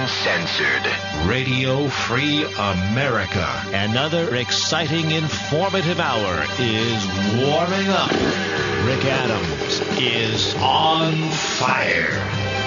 Uncensored. Radio Free America. Another exciting, informative hour is warming up. Rick Adams is on fire.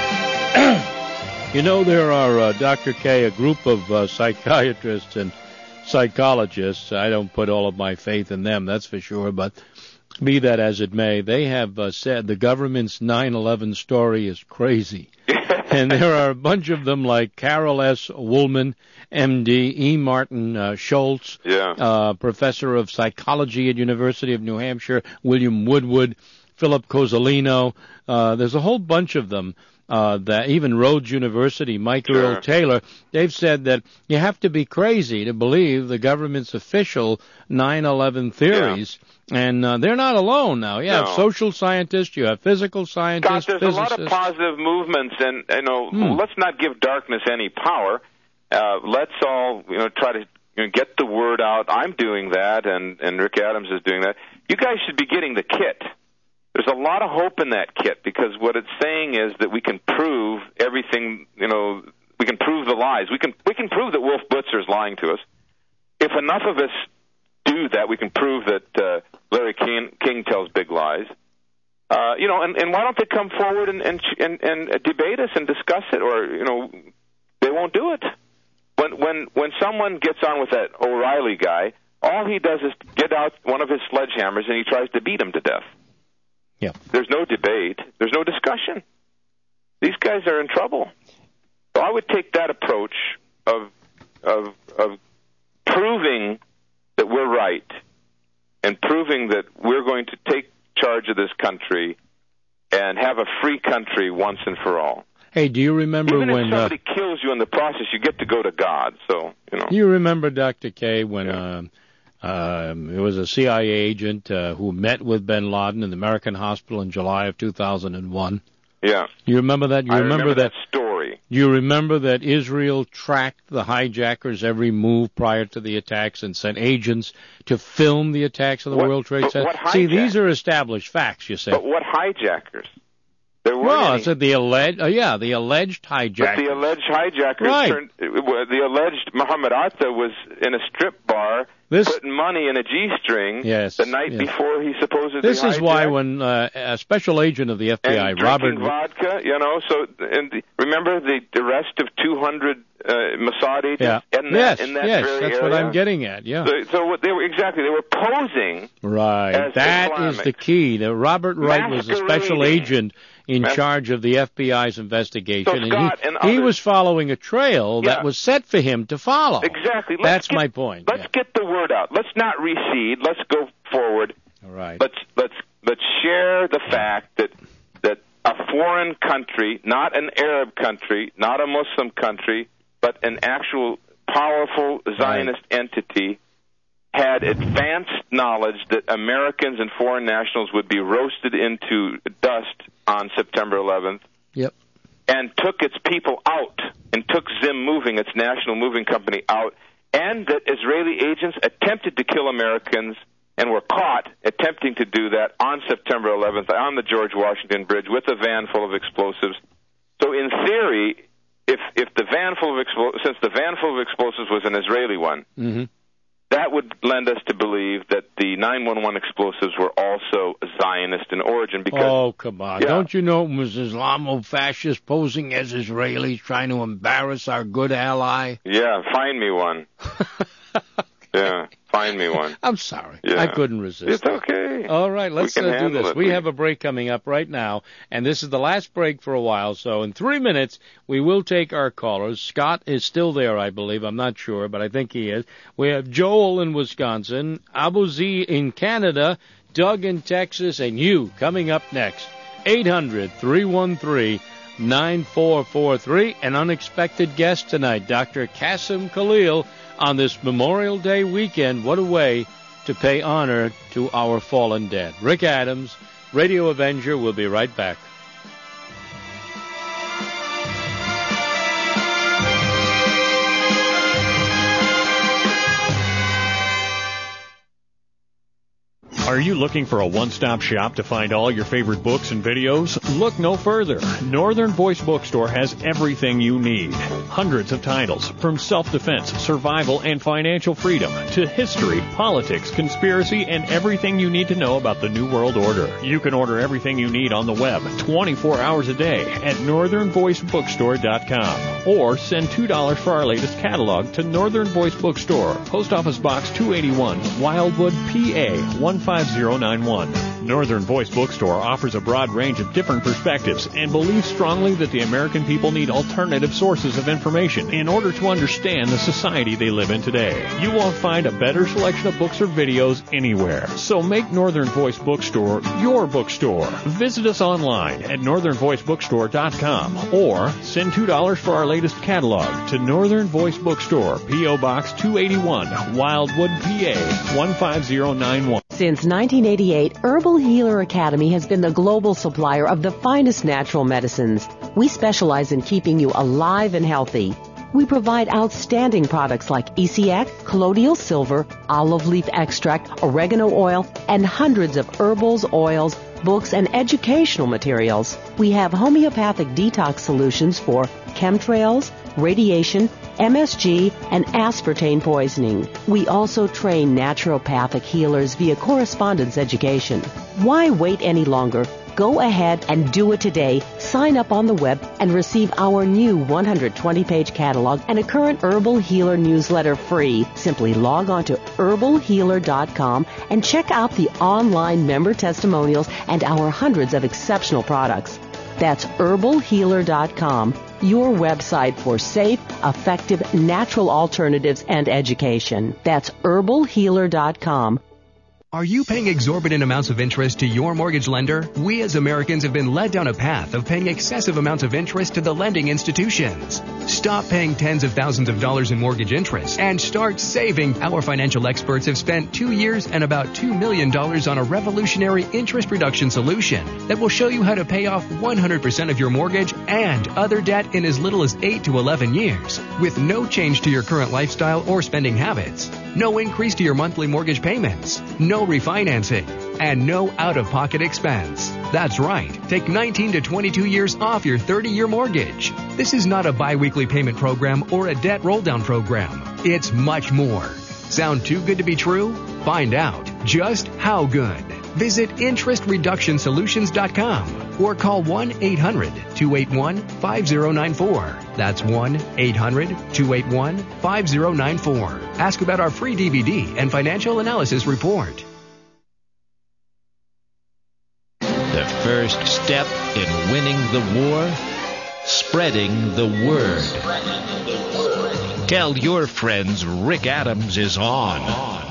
You know, there are, Dr. K, a group of psychiatrists and psychologists. I don't put all of my faith in them, that's for sure, but be that as it may, they have said the government's 9/11 story is crazy. And there are a bunch of them like Carol S. Woolman, M.D., E. Martin Schultz, professor of psychology at University of New Hampshire, William Woodward, Philip Cozzolino. There's a whole bunch of them. That even Rhodes University, Mike Earl Taylor, they've said that you have to be crazy to believe the government's official 9/11 theories. And they're not alone now. You have social scientists, you have physical scientists, Scott, there's a lot of positive movements, and let's not give darkness any power. Let's all try to get the word out. I'm doing that, and Rick Adams is doing that. You guys should be getting the kit. There's a lot of hope in that kit, because what it's saying is that we can prove everything. We can prove the lies. We can prove that Wolf Blitzer is lying to us. If enough of us do that, we can prove that Larry King tells big lies. And why don't they come forward and debate us and discuss it? Or they won't do it. When someone gets on with that O'Reilly guy, all he does is get out one of his sledgehammers and he tries to beat him to death. Yeah. There's no debate. There's no discussion. These guys are in trouble. So I would take that approach of proving that we're right and proving that we're going to take charge of this country and have a free country once and for all. Hey, do you remember Even when if somebody kills you in the process, you get to go to God. So Do you remember, Dr. K, when it was a CIA agent who met with bin Laden in the American hospital in July of 2001? Yeah. You remember that? I remember that story. You remember that Israel tracked the hijackers' every move prior to the attacks and sent agents to film the attacks of the World Trade Center? See, these are established facts, you say. But what hijackers? Well, so the alleged hijackers. But the alleged hijackers the alleged Muhammad Atta was in a strip bar putting money in a G-string the night before he supposedly This is hijacked. why when a special agent of the FBI, and Robert... drinking vodka, remember the arrest of 200 Mossad agents in that very that's area? what I'm getting at, So what they were posing. Right, as that Islamic. is the key. Now, Robert Wright was a special agent in charge of the FBI's investigation, he was following a trail that was set for him to follow. Exactly. That's my point. Let's get the word out. Let's not recede. Let's go forward. All right. Let's share the fact that a foreign country, not an Arab country, not a Muslim country, but an actual powerful Zionist entity, had advanced knowledge that Americans and foreign nationals would be roasted into dust on September 11th. Yep. And took its people out, and took Zim Moving, its national moving company, out, and that Israeli agents attempted to kill Americans and were caught attempting to do that on September 11th on the George Washington Bridge with a van full of explosives. So in theory, if the van full of since the van full of explosives was an Israeli one, that would lend us to believe that the 9/11 explosives were also Zionist in origin. Because, come on. Don't you know it was Islamo-fascists posing as Israelis trying to embarrass our good ally? Yeah, find me one. Yeah, find me one. I'm sorry. Yeah. I couldn't resist. It's okay. All right, let's do this. It. We have a break coming up right now, and this is the last break for a while, so in 3 minutes we will take our callers. Scott is still there, I believe. I'm not sure, but I think he is. We have Joel in Wisconsin, Abu Z in Canada, Doug in Texas, and you coming up next. 800-313-9443. An unexpected guest tonight, Dr. Qasim Khalil, on this Memorial Day weekend. What a way to pay honor to our fallen dead. Rick Adams, Radio Avenger, will be right back. Are you looking for a one-stop shop to find all your favorite books and videos? Look no further. Northern Voice Bookstore has everything you need. Hundreds of titles, from self-defense, survival, and financial freedom, to history, politics, conspiracy, and everything you need to know about the New World Order. You can order everything you need on the web 24 hours a day at northernvoicebookstore.com, or send $2 for our latest catalog to Northern Voice Bookstore, Post Office Box 281, Wildwood, PA 15091. Northern Voice Bookstore offers a broad range of different perspectives and believes strongly that the American people need alternative sources of information in order to understand the society they live in today. You won't find a better selection of books or videos anywhere. So make Northern Voice Bookstore your bookstore. Visit us online at northernvoicebookstore.com, or send $2 for our latest catalog to Northern Voice Bookstore, P.O. Box 281, Wildwood, PA 15091. Since 1988, Herbal Healer Academy has been the global supplier of the finest natural medicines. We specialize in keeping you alive and healthy. We provide outstanding products like ECX, colloidal silver, olive leaf extract, oregano oil, and hundreds of herbals, oils, books, and educational materials. We have homeopathic detox solutions for chemtrails, radiation, MSG, and aspartame poisoning. We also train naturopathic healers via correspondence education. Why wait any longer? Go ahead and do it today. Sign up on the web and receive our new 120-page catalog and a current Herbal Healer newsletter free. Simply log on to herbalhealer.com and check out the online member testimonials and our hundreds of exceptional products. That's herbalhealer.com, your website for safe, effective, natural alternatives and education. That's herbalhealer.com. Are you paying exorbitant amounts of interest to your mortgage lender? We as Americans have been led down a path of paying excessive amounts of interest to the lending institutions. Stop paying tens of thousands of dollars in mortgage interest and start saving. Our financial experts have spent 2 years and about $2 million on a revolutionary interest reduction solution that will show you how to pay off 100% of your mortgage and other debt in as little as 8 to 11 years, with no change to your current lifestyle or spending habits, no increase to your monthly mortgage payments, no refinancing, and no out-of-pocket expense. That's right. Take 19 to 22 years off your 30-year mortgage. This is not a biweekly payment program or a debt roll-down program. It's much more. Sound too good to be true? Find out just how good. Visit interestreductionsolutions.com or call 1-800-281-5094. That's 1-800-281-5094. Ask about our free DVD and financial analysis report. The first step in winning the war, spreading the word. Tell your friends Rick Adams is on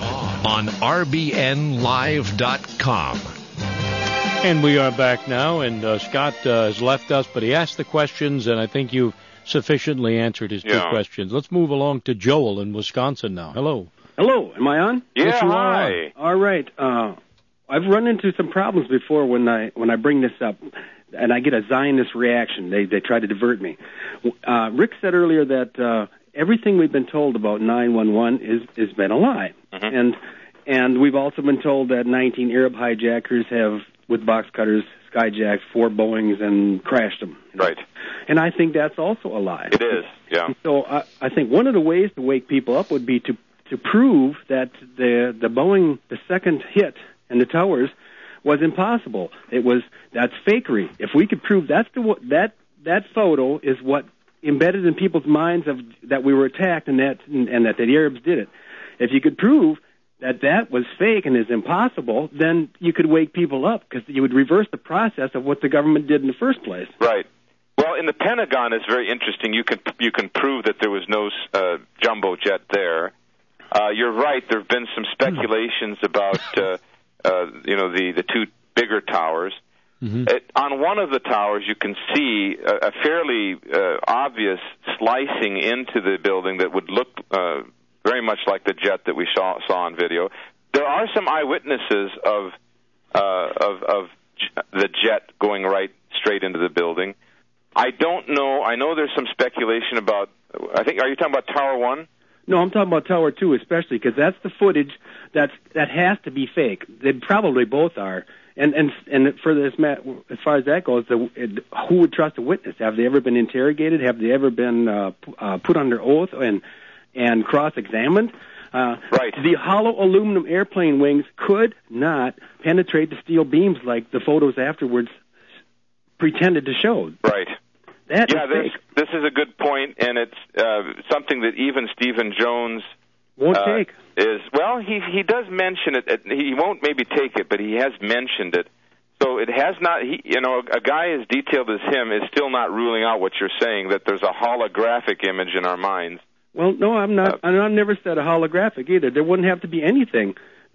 RBNLive.com. And we are back now, and Scott has left us, but he asked the questions, and I think you've sufficiently answered his two questions. Let's move along to Joel in Wisconsin now. Hello. Hello. Am I on? Yeah, yes, you hi. are. All right. I've run into some problems before when I bring this up, and I get a Zionist reaction. They try to divert me. Rick said earlier that everything we've been told about 911 is been a lie, and we've also been told that 19 Arab hijackers have, with box cutters, skyjacked 4 Boeings and crashed them. Right. And I think that's also a lie. It is, yeah. So I think one of the ways to wake people up would be to prove that the Boeing, the second hit in the towers, was impossible. That's fakery. If we could prove that photo is what embedded in people's minds of that we were attacked and that the Arabs did it. If you could prove that was fake and is impossible, then you could wake people up because you would reverse the process of what the government did in the first place. Right. Well, in the Pentagon, it's very interesting. You can prove that there was no jumbo jet there. You're right. There have been some speculations about the 2 bigger towers. Mm-hmm. On one of the towers, you can see a fairly obvious slicing into the building that would look very much like the jet that we saw on video. There are some eyewitnesses of the jet going right straight into the building. I don't know. I know there's some speculation about. Are you talking about Tower 1? No, I'm talking about Tower 2 especially, because that's the footage that has to be fake. They probably both are. And for this, as far as that goes, who would trust a witness? Have they ever been interrogated? Have they ever been put under oath and cross-examined? Right. The hollow aluminum airplane wings could not penetrate the steel beams like the photos afterwards pretended to show. Right. That is fake. This is a good point, and it's something that even Stephen Jones won't take. He does mention it. He won't maybe take it, but he has mentioned it. So it has not. A guy as detailed as him is still not ruling out what you're saying, that there's a holographic image in our minds. Well, no, I'm not. I've never said a holographic either. There wouldn't have to be anything.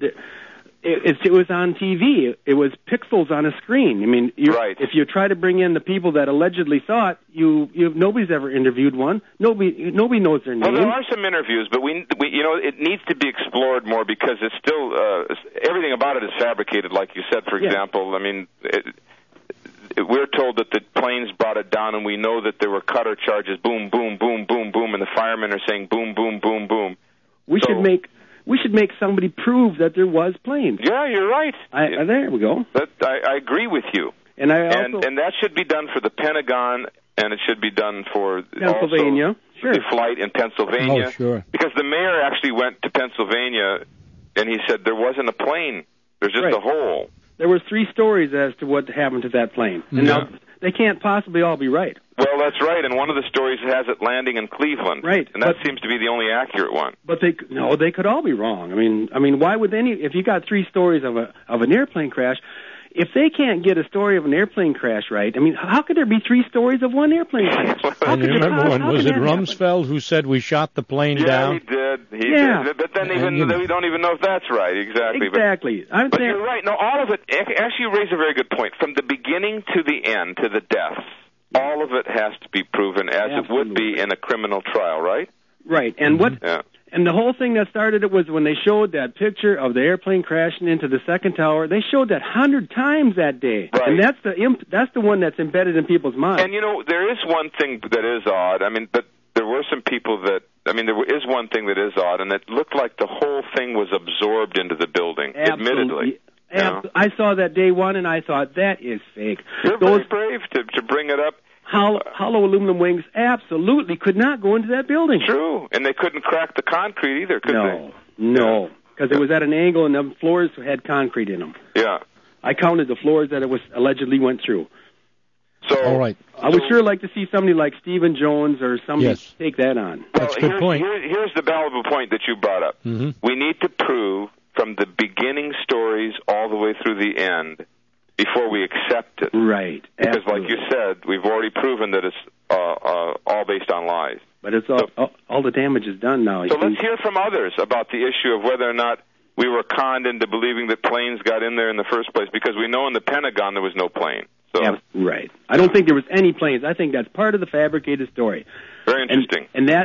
It was on TV. It was pixels on a screen. I mean, right. If you try to bring in the people that allegedly saw it, nobody's ever interviewed one. Nobody knows their name. Well, there are some interviews, but we it needs to be explored more because it's still everything about it is fabricated. Like you said, for example, I mean, we're told that the planes brought it down, and we know that there were cutter charges, boom, boom, boom, boom, boom, and the firemen are saying boom, boom, boom, boom. We should make somebody prove that there was planes. Yeah, you're right. There we go. I agree with you. And and that should be done for the Pentagon, and it should be done for Pennsylvania. Also sure. the flight in Pennsylvania. Oh, sure. Because the mayor actually went to Pennsylvania, and he said there wasn't a plane. There's just a hole. There were 3 stories as to what happened to that plane. And now, they can't possibly all be right. Well, that's right, and one of the stories has it landing in Cleveland. Right. And that seems to be the only accurate one. But they could all be wrong. I mean, why would if you got 3 stories of an airplane crash, if they can't get a story of an airplane crash right, I mean, how could there be 3 stories of one airplane crash? And you remember was it Rumsfeld who said we shot the plane down? Yeah, he did. But then we don't even know if that's right, exactly. Exactly. But you're right. No, all of it, actually you raise a very good point. From the beginning to the end, to the deaths, all of it has to be proven as it would be in a criminal trial, right? Right. And And the whole thing that started it was when they showed that picture of the airplane crashing into the second tower. They showed that 100 times that day, right. And that's the one that's embedded in people's minds. And there is one thing that is odd. I mean, but there were some people that. I mean, there is one thing that is odd, and it looked like the whole thing was absorbed into the building. Absolutely. Admittedly, I saw that day one, and I thought that is fake. You're very brave to bring it up. Hollow aluminum wings absolutely could not go into that building. True, and they couldn't crack the concrete either, could they? No, because it was at an angle and the floors had concrete in them. Yeah. I counted the floors that it was allegedly went through. So, all right. I would sure like to see somebody like Stephen Jones or somebody take that on. That's a good point. Here's the valuable point that you brought up. Mm-hmm. We need to prove from the beginning stories all the way through the end before we accept it. Right. Because, absolutely. like you said, we've already proven that it's all based on lies. But it's all the damage is done now. So let's hear from others about the issue of whether or not we were conned into believing that planes got in there in the first place, because we know in the Pentagon there was no plane. So. Yeah, right. I don't think there was any planes. I think that's part of the fabricated story. Very interesting. And that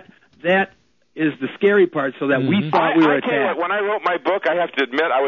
is the scary part, so that we thought we were attacked. I tell you what, when I wrote my book, I have to admit I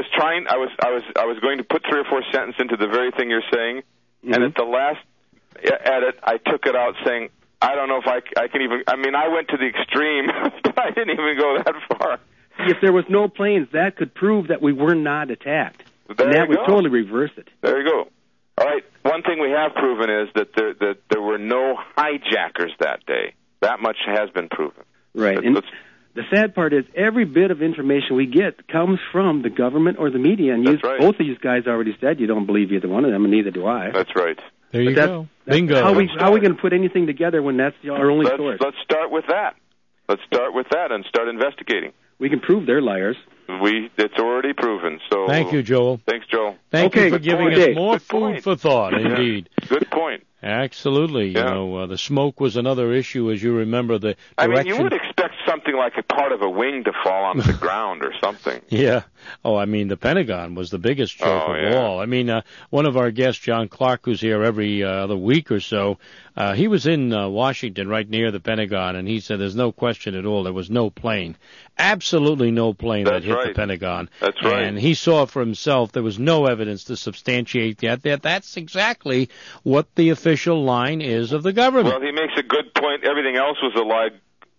was going to put 3 or 4 sentences into the very thing you're saying, and at the last edit, I took it out saying, I don't know if I can even. I mean, I went to the extreme, but I didn't even go that far. If there was no planes, that could prove that we were not attacked, and that would totally reverse it. There you go. All right. One thing we have proven is that there were no hijackers that day. That much has been proven. Right. And the sad part is every bit of information we get comes from the government or the media. And both of you guys already said you don't believe either one of them, and neither do I. That's right. There you go. Bingo. How are we going to put anything together when that's our only source? Let's start with that. Let's start with that and start investigating. We can prove they're liars. It's already proven. So thank you, Joel. Thanks, Joel. Thank you for giving us more food for thought. Indeed. Good point. Absolutely. Yeah. You know, the smoke was another issue, as you remember. The direction. I mean, you would expect something like a part of a wing to fall onto the ground or something. Yeah. Oh, I mean, the Pentagon was the biggest joke of all. I mean, one of our guests, John Clark, who's here every other week or so, he was in Washington, right near the Pentagon, and he said there's no question at all there was no plane. Absolutely no plane that hit the Pentagon. That's right. And he saw for himself there was no evidence to substantiate that. That's exactly what the official line is of the government. Well, he makes a good point. Everything else was a lie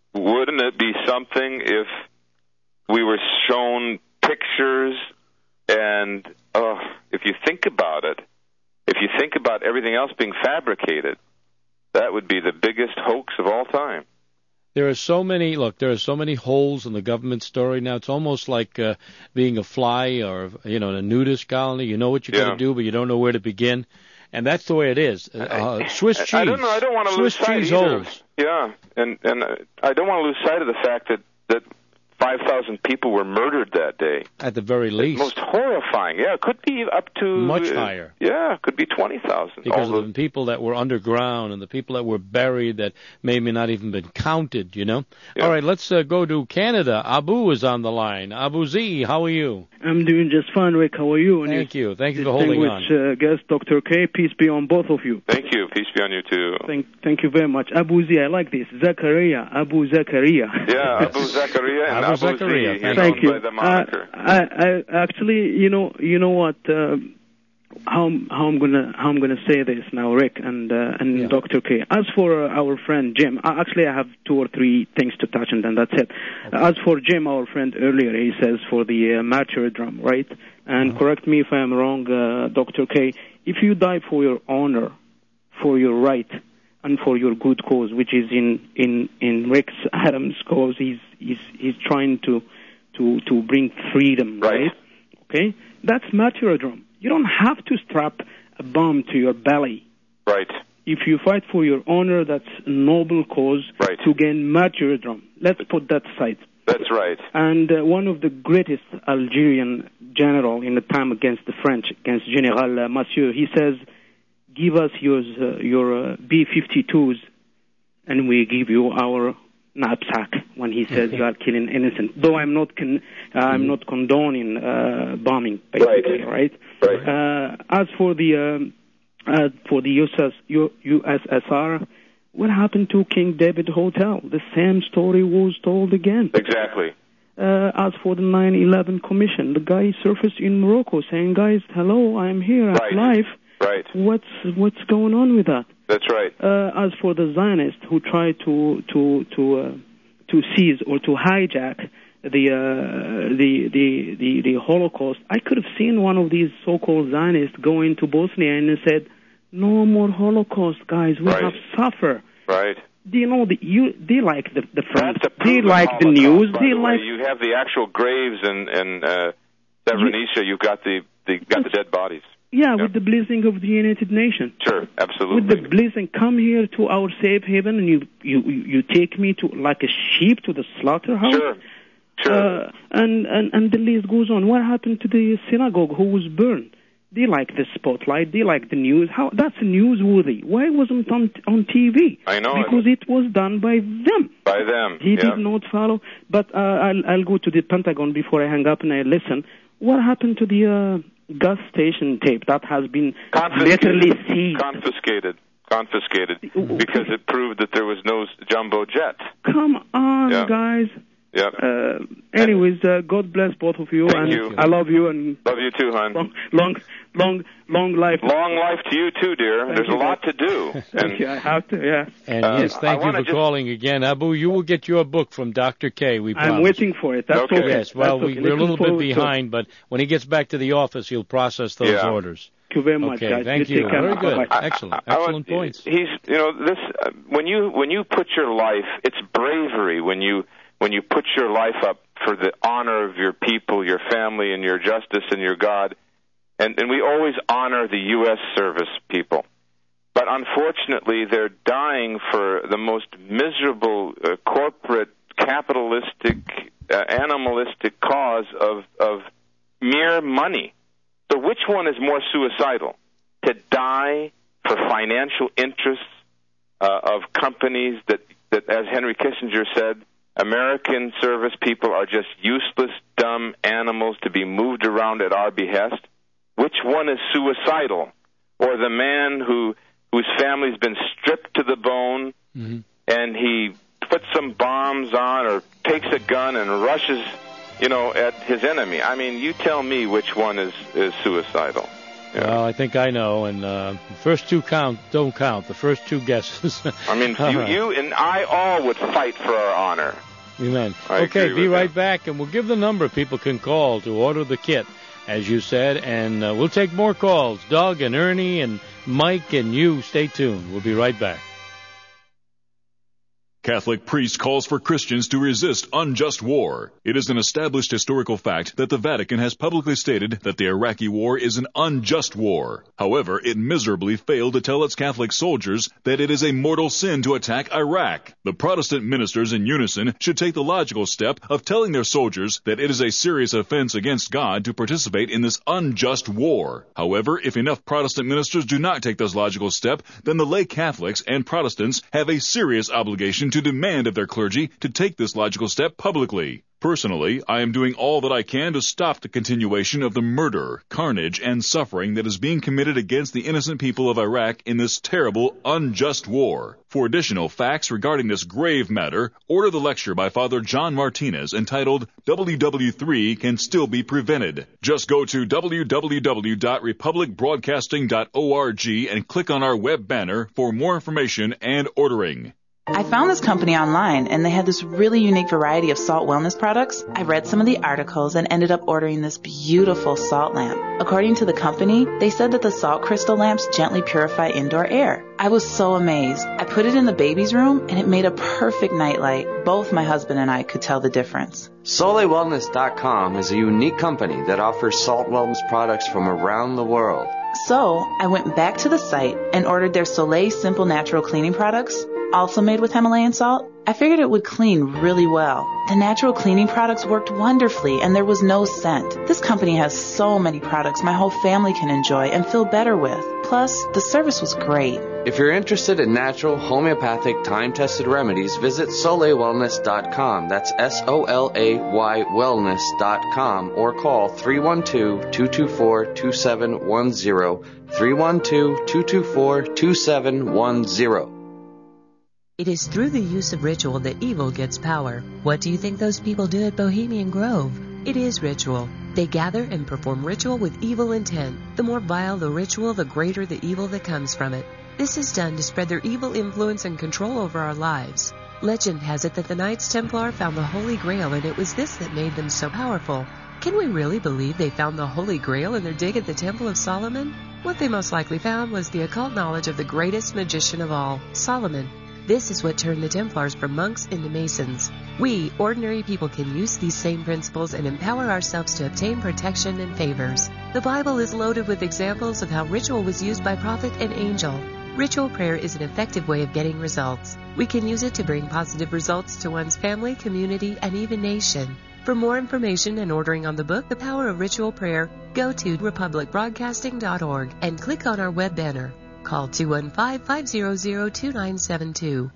wouldn't it be something if we were shown pictures and, if you think about it, if you think about everything else being fabricated, that would be the biggest hoax of all time. There are so many holes in the government story now. It's almost like being a fly or, in a nudist colony. You know what you're going to do, but you don't know where to begin. And that's the way it is. Swiss cheese. I don't know. I don't want to lose sight either. Holes. Yeah, and I don't want to lose sight of the fact that 5,000 people were murdered that day. At the very least. It's most horrifying. Yeah, it could be up to... Much higher. Yeah, it could be 20,000. Because of the people that were underground and the people that were buried that maybe not even been counted, Yeah. All right, let's go to Canada. Abu is on the line. Abu Z, how are you? I'm doing just fine, Rick. How are you? Thank you. Thank you for holding on. Guest Dr. K, peace be on both of you. Thank you. Peace be on you, too. Thank you very much. Abu Z, I like this. Zakaria. Abu Zakaria. Yeah, Abu Zakaria and Abu Zakaria. Thank you. By the moniker. I actually, you know what? How I'm gonna say this now, Rick and Dr. K. As for our friend Jim, actually I have 2 or 3 things to touch, and then that's it. Okay. As for Jim, our friend earlier, he says for the martyrdom, right? And correct me if I'm wrong, Dr. K. If you die for your honor, for your right, and for your good cause, which is in Rick Adams' cause, he's trying to bring freedom, right? Okay, that's martyrdom. You don't have to strap a bomb to your belly. Right. If you fight for your honor, that's a noble cause to gain martyrdom. Let's put that aside. That's right. And one of the greatest Algerian general in the time against the French, against General Massieu, he says, give us your B-52s, and we give you our knapsack. When he says you are killing innocent, though I'm not condoning bombing, basically, right? As for the USSR, what happened to King David Hotel? The same story was told again. Exactly. As for the 9/11 Commission, the guy surfaced in Morocco saying, "Guys, hello, I'm here, I'm live." Right. What's going on with that? That's right. As for the Zionists who try to seize or to hijack the Holocaust, I could have seen one of these so-called Zionists go into Bosnia and said, "No more Holocaust, guys. We have suffered." Right. Do you know they like the front? They like the news. They like. You have the actual graves in Srebrenica. You've got the dead bodies. Yeah, with the blessing of the United Nations. Sure, absolutely. With the blessing, come here to our safe haven, and you take me to like a sheep to the slaughterhouse. Sure. And the list goes on. What happened to the synagogue who was burned? They like the spotlight. They like the news. How that's newsworthy. Why wasn't it on TV? I know. Because it was done by them. By them. He did not follow. But I'll go to the Pentagon before I hang up and I listen. What happened to the gas station tape that has been literally seized? Confiscated because it proved that there was no jumbo jet. Come on, guys. Yeah. Anyways, God bless both of you. Thank you. I love you and love you too, hon. Long life. Long life to you too, dear. There's a lot to do. Thank you. I have to. Yeah. And yes, thank you for calling again, Abu. You will get your book from Dr. K. We promise. I'm waiting for it. That's okay. Yes. Well, we're a little bit behind, but when he gets back to the office, he'll process those orders. Thank you very much, guys. Thank you. Very good. Bye-bye. Excellent points. This when you put your life, it's bravery when you put your life up for the honor of your people, your family, and your justice and your God. And we always honor the U.S. service people. But unfortunately, they're dying for the most miserable corporate, capitalistic, animalistic cause of mere money. So which one is more suicidal? To die for financial interests of companies that, as Henry Kissinger said, American service people are just useless, dumb animals to be moved around at our behest? Which one is suicidal? Or the man whose family's been stripped to the bone, and he puts some bombs on or takes a gun and rushes, at his enemy? I mean, you tell me which one is suicidal. Yeah. Well, I think I know, and the first two don't count. The first two guesses. I mean, you and I all would fight for our honor. Amen. I Okay, agree be with right you. back, and we'll give the number people can call to order the kit, as you said, and we'll take more calls. Doug and Ernie and Mike and you, stay tuned. We'll be right back. Catholic priest calls for Christians to resist unjust war. It is an established historical fact that the Vatican has publicly stated that the Iraqi war is an unjust war. However, it miserably failed to tell its Catholic soldiers that it is a mortal sin to attack Iraq. The Protestant ministers in unison should take the logical step of telling their soldiers that it is a serious offense against God to participate in this unjust war. However, if enough Protestant ministers do not take this logical step, then the lay Catholics and Protestants have a serious obligation to demand of their clergy to take this logical step publicly. Personally, I am doing all that I can to stop the continuation of the murder, carnage, and suffering that is being committed against the innocent people of Iraq in this terrible, unjust war. For additional facts regarding this grave matter, order the lecture by Father John Martinez entitled WW3 Can Still Be Prevented. Just go to www.republicbroadcasting.org and click on our web banner for more information and ordering. I found this company online, and they had this really unique variety of salt wellness products. I read some of the articles and ended up ordering this beautiful salt lamp. According to the company, they said that the salt crystal lamps gently purify indoor air. I was so amazed. I put it in the baby's room, and it made a perfect nightlight. Both my husband and I could tell the difference. SoleilWellness.com is a unique company that offers salt wellness products from around the world. So, I went back to the site and ordered their Soleil Simple Natural Cleaning products, also made with Himalayan salt. I figured it would clean really well. The natural cleaning products worked wonderfully, and there was no scent. This company has so many products my whole family can enjoy and feel better with. Plus, the service was great. If you're interested in natural, homeopathic, time-tested remedies, visit SoleilWellness.com. That's SOLAY wellness.com, or call 312-224-2710, 312-224-2710. It is through the use of ritual that evil gets power. What do you think those people do at Bohemian Grove? It is ritual. They gather and perform ritual with evil intent. The more vile the ritual, the greater the evil that comes from it. This is done to spread their evil influence and control over our lives. Legend has it that the Knights Templar found the Holy Grail, and it was this that made them so powerful. Can we really believe they found the Holy Grail in their dig at the Temple of Solomon? What they most likely found was the occult knowledge of the greatest magician of all, Solomon. This is what turned the Templars from monks into Masons. We, ordinary people, can use these same principles and empower ourselves to obtain protection and favors. The Bible is loaded with examples of how ritual was used by prophet and angel. Ritual prayer is an effective way of getting results. We can use it to bring positive results to one's family, community, and even nation. For more information and ordering on the book, The Power of Ritual Prayer, go to republicbroadcasting.org and click on our web banner. Call 215-500-2972.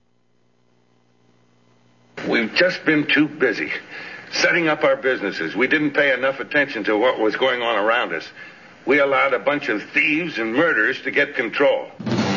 We've just been too busy setting up our businesses. We didn't pay enough attention to what was going on around us. We allowed a bunch of thieves and murderers to get control.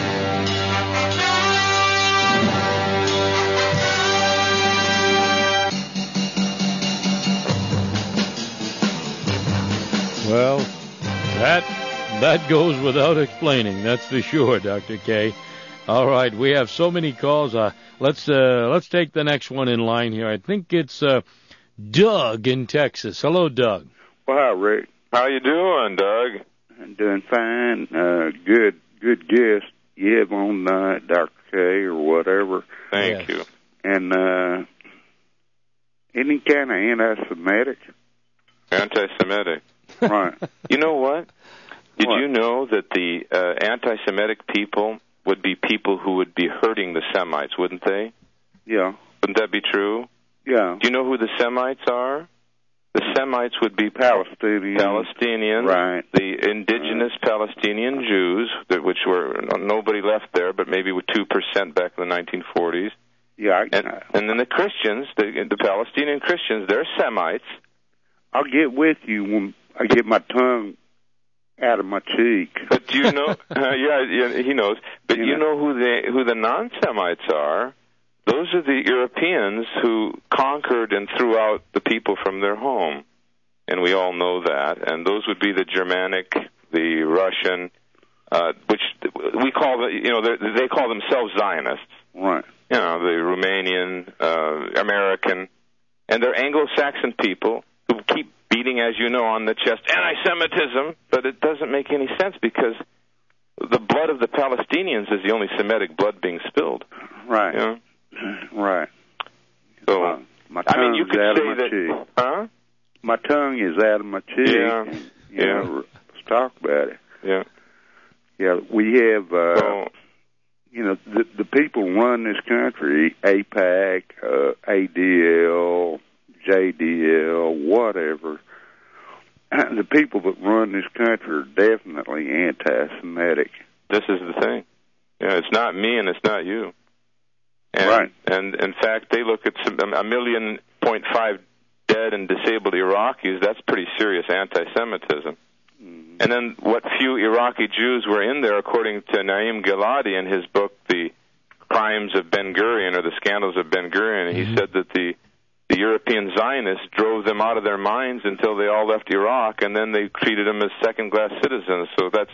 Well, that goes without explaining, that's for sure, Dr. K. All right, we have so many calls. Let's take the next one in line here. I think it's Doug in Texas. Hello, Doug. Well, hi, Rick. How you doing, Doug? I'm doing fine. Good guest you have on Dr. K or whatever. Thank you. And any kind of anti-Semitic? Anti-Semitic. Right. You know what? Did you know that the anti-Semitic people would be people who would be hurting the Semites, wouldn't they? Yeah. Wouldn't that be true? Yeah. Do you know who the Semites are? The Semites would be Palestinians, right? The indigenous Palestinian Jews, which were nobody left there, but maybe with 2% back in the 1940s. Yeah. And then the Christians, the Palestinian Christians, they're Semites. I'll get with you when I get my tongue out of my cheek. But do you know? Yeah, he knows. But you know who the non-Semites are? Those are the Europeans who conquered and threw out the people from their home, and we all know that. And those would be the Germanic the Russian, which we call they call themselves Zionists. Right. The Romanian, American, and they're Anglo-Saxon people who keep beating, as you know, on the chest, anti-Semitism, but it doesn't make any sense because the blood of the Palestinians is the only Semitic blood being spilled. Right. Right. So, you could say that, huh? My tongue is out of my cheek. Yeah. Let's talk about it. Yeah. Yeah, we have, the people run this country, AIPAC, ADL, JDL, whatever. The people that run this country are definitely anti-Semitic. This is the thing. It's not me and it's not you. And, right. And in fact, they look at 1.5 million dead and disabled Iraqis. That's pretty serious anti-Semitism. Mm-hmm. And then what few Iraqi Jews were in there, according to Naim Giladi in his book, The Crimes of Ben-Gurion, or The Scandals of Ben-Gurion, he said that the European Zionists drove them out of their minds until they all left Iraq, and then they treated them as second-class citizens. So that's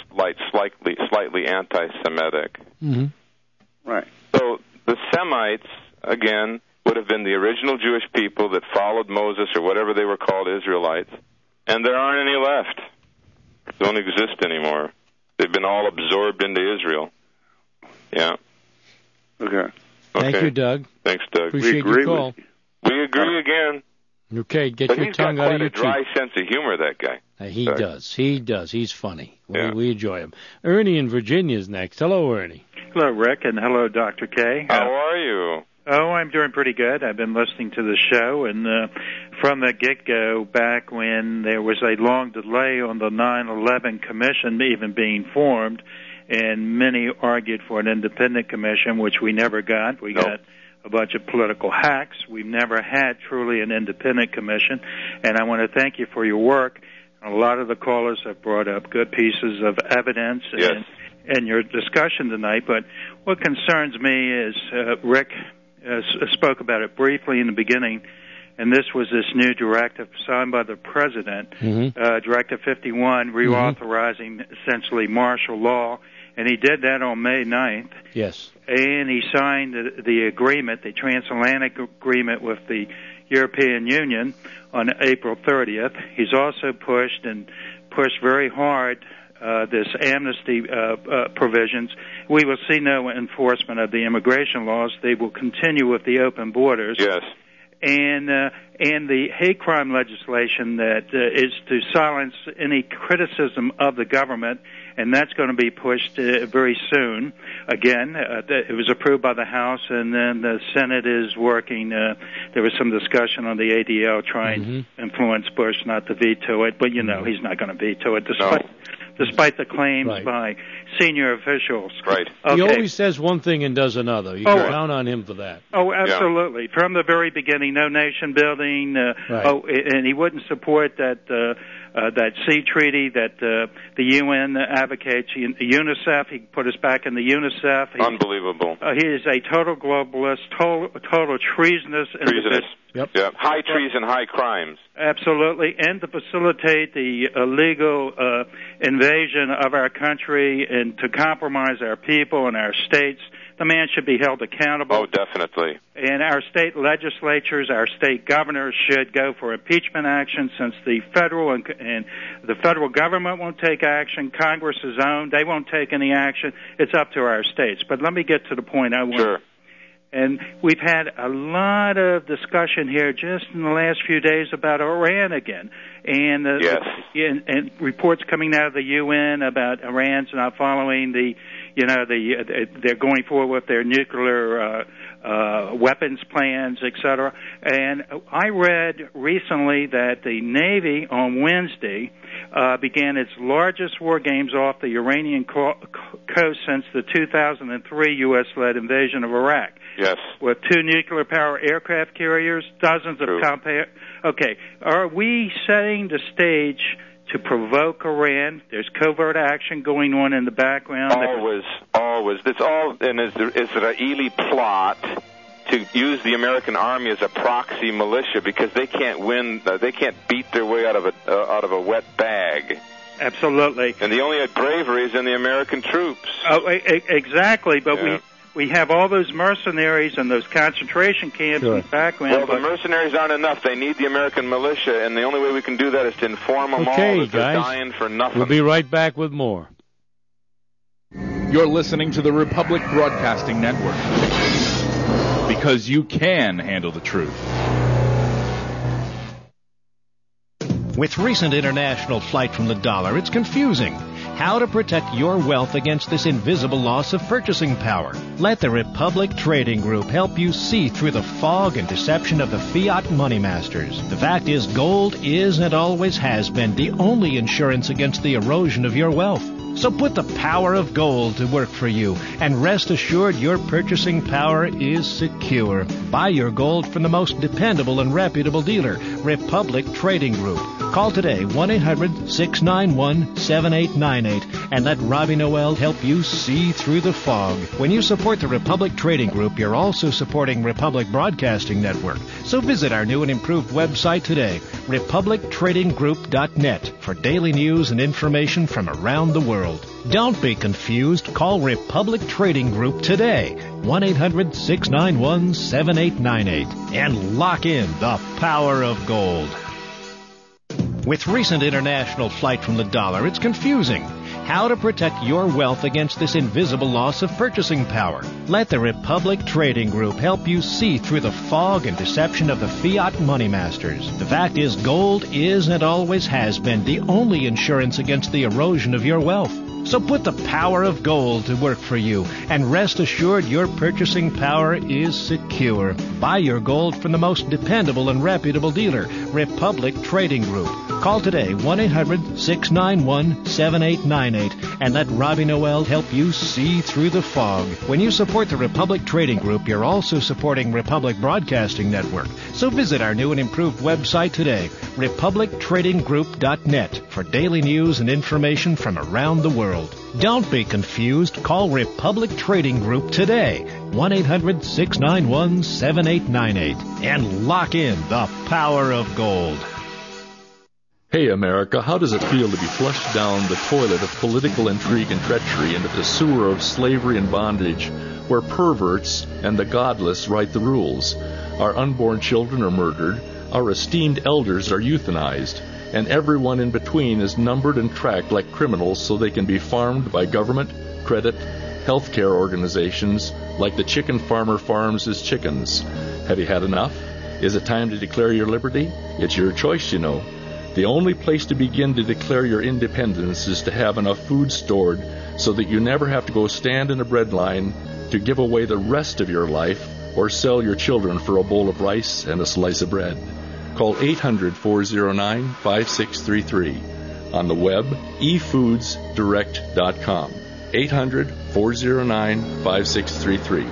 slightly anti-Semitic. Mm-hmm. Right. So the Semites, again, would have been the original Jewish people that followed Moses or whatever they were called, Israelites, and there aren't any left. They don't exist anymore. They've been all absorbed into Israel. Yeah. Okay. Thank you, Doug. Thanks, Doug. Appreciate your call. We agree again. Okay, get your tongue out of your cheek. He's got quite a dry sense of humor, that guy. He does. He's funny. We enjoy him. Ernie in Virginia is next. Hello, Ernie. Hello, Rick, and hello, Dr. K. How are you? Oh, I'm doing pretty good. I've been listening to the show, and from the get-go, back when there was a long delay on the 9/11 Commission even being formed, and many argued for an independent commission, which we never got. We got a bunch of political hacks. We've never had truly an independent commission, and I want to thank you for your work. A lot of the callers have brought up good pieces of evidence in your discussion tonight, but what concerns me is Rick spoke about it briefly in the beginning, and this was this new directive signed by the President, Directive 51, reauthorizing essentially martial law, and he did that on May 9th. Yes. And he signed the agreement, the transatlantic agreement with the European Union on April 30th. He's also pushed very hard this amnesty provisions. We will see no enforcement of the immigration laws. They will continue with the open borders. Yes. And the hate crime legislation that is to silence any criticism of the government, and that's going to be pushed very soon. Again, it was approved by the House, and then the Senate is working. There was some discussion on the ADL trying to influence Bush not to veto it, but he's not going to veto it despite the claims by senior officials. Right. Okay. He always says one thing and does another. You can count on him for that. Oh, absolutely. Yeah. From the very beginning, no nation building. And he wouldn't support that sea treaty that the UN advocates. UNICEF, he put us back in the UNICEF. Unbelievable. He is a total globalist, total treasonous. Yep. High treason, high crimes. Absolutely. And to facilitate the illegal invasion of our country and to compromise our people and our states. The man should be held accountable. Oh, definitely. And our state legislatures, our state governors should go for impeachment action since the federal and the federal government won't take action. Congress's own, they won't take any action. It's up to our states. But let me get to the point I want. Sure. And we've had a lot of discussion here just in the last few days about Iran again. And, and reports coming out of the UN about Iran's not following they're going forward with their nuclear weapons plans, etc. And I read recently that the Navy on Wednesday began its largest war games off the Iranian coast since the 2003 U.S.-led invasion of Iraq. Yes. With 2 nuclear-powered aircraft carriers, dozens of combat. Okay, are we setting the stage to provoke Iran? There's covert action going on in the background. Always. It's all an Israeli plot to use the American army as a proxy militia because they can't win. They can't beat their way out of a wet bag. Absolutely. And the only bravery is in the American troops. Oh, exactly. But we have all those mercenaries and those concentration camps in the background. Well, the mercenaries aren't enough. They need the American militia, and the only way we can do that is to inform them all that they're dying for nothing. We'll be right back with more. You're listening to the Republic Broadcasting Network, because you can handle the truth. With recent international flight from the dollar, it's confusing. How to protect your wealth against this invisible loss of purchasing power. Let the Republic Trading Group help you see through the fog and deception of the fiat money masters. The fact is, gold is and always has been the only insurance against the erosion of your wealth. So put the power of gold to work for you, and rest assured your purchasing power is secure. Buy your gold from the most dependable and reputable dealer, Republic Trading Group. Call today, 1-800-691-7898, and let Robbie Noel help you see through the fog. When you support the Republic Trading Group, you're also supporting Republic Broadcasting Network. So visit our new and improved website today, republictradinggroup.net, for daily news and information from around the world. Don't be confused. Call Republic Trading Group today, 1-800-691-7898, and lock in the power of gold. With recent international flight from the dollar, it's confusing. How to protect your wealth against this invisible loss of purchasing power. Let the Republic Trading Group help you see through the fog and deception of the fiat money masters. The fact is, gold is and always has been the only insurance against the erosion of your wealth. So put the power of gold to work for you, and rest assured your purchasing power is secure. Buy your gold from the most dependable and reputable dealer, Republic Trading Group. Call today, 1-800-691-7898, and let Robbie Noel help you see through the fog. When you support the Republic Trading Group, you're also supporting Republic Broadcasting Network. So visit our new and improved website today, republictradinggroup.net, for daily news and information from around the world. Don't be confused. Call Republic Trading Group today, 1-800-691-7898, and lock in the power of gold. Hey, America, how does it feel to be flushed down the toilet of political intrigue and treachery into the sewer of slavery and bondage, where perverts and the godless write the rules? Our unborn children are murdered, our esteemed elders are euthanized, and everyone in between is numbered and tracked like criminals so they can be farmed by government, credit, healthcare organizations, like the chicken farmer farms his chickens. Have you had enough? Is it time to declare your liberty? It's your choice, you know. The only place to begin to declare your independence is to have enough food stored so that you never have to go stand in a bread line to give away the rest of your life or sell your children for a bowl of rice and a slice of bread. Call 800-409-5633. On the web, efoodsdirect.com. 800-409-5633.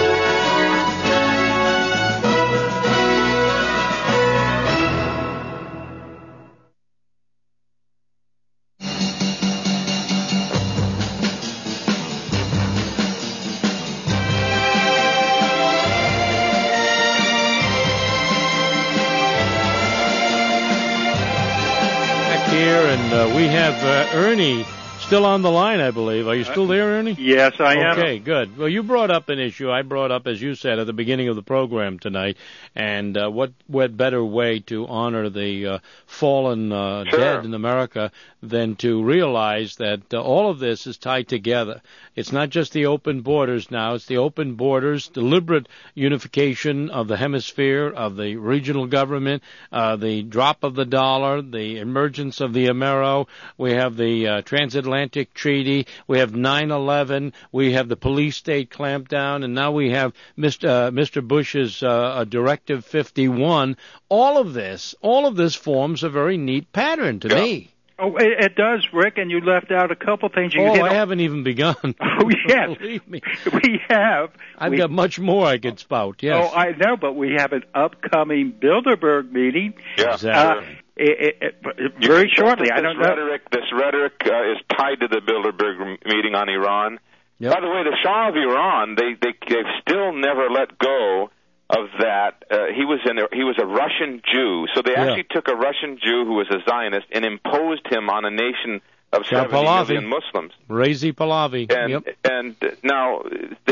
We have Ernie still on the line, I believe. Are you still there, Ernie? Yes, I am. Okay, good. Well, you brought up an issue I brought up, as you said, at the beginning of the program tonight. And what better way to honor the fallen dead in America than to realize that all of this is tied together. It's not just the open borders now. It's the open borders, deliberate unification of the hemisphere, of the regional government, the drop of the dollar, the emergence of the Amero. We have the transatlantic treaty. We have 9/11. We have the police state clampdown. And now we have Mr. Bush's Directive 51. All of this forms a very neat pattern to me. Oh, it does, Rick, and you left out a couple things. I haven't even begun. Oh, yes. Believe me. We have. I've got much more I could spout, yes. Oh, I know, but we have an upcoming Bilderberg meeting. Yeah, exactly. Very shortly. I don't know. This rhetoric is tied to the Bilderberg meeting on Iran. Yep. By the way, the Shah of Iran, they've still never let go of that. He was a Russian Jew, so they actually took a Russian Jew who was a Zionist and imposed him on a nation of 70 million Muslims. Reza Pahlavi. And now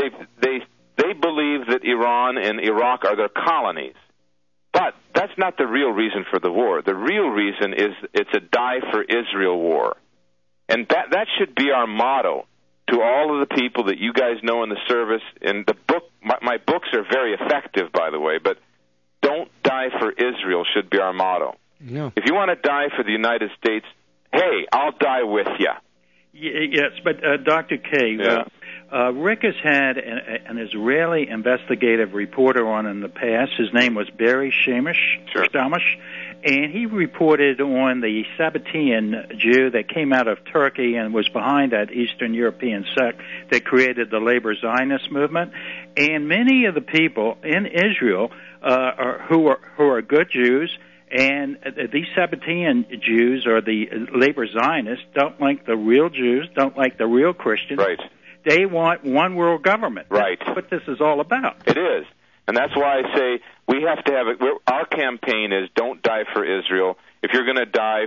they believe that Iran and Iraq are their colonies. But that's not the real reason for the war. The real reason is it's a die for Israel war. And that should be our motto to all of the people that you guys know in the service. And the book, my books are very effective, by the way, but don't die for Israel should be our motto. Yeah. If you want to die for the United States, hey, I'll die with you. Yes, but Dr. K, Rick has had an Israeli investigative reporter on in the past. His name was Barry Shamash, and he reported on the Sabbatean Jew that came out of Turkey and was behind that Eastern European sect that created the Labor Zionist movement. And many of the people in Israel who are good Jews, and these Sabbatean Jews or the Labor Zionists don't like the real Jews, don't like the real Christians. Right. They want one world government. Right. That's what this is all about. It is. And that's why I say we have to have it. Our campaign is don't die for Israel. If you're going to die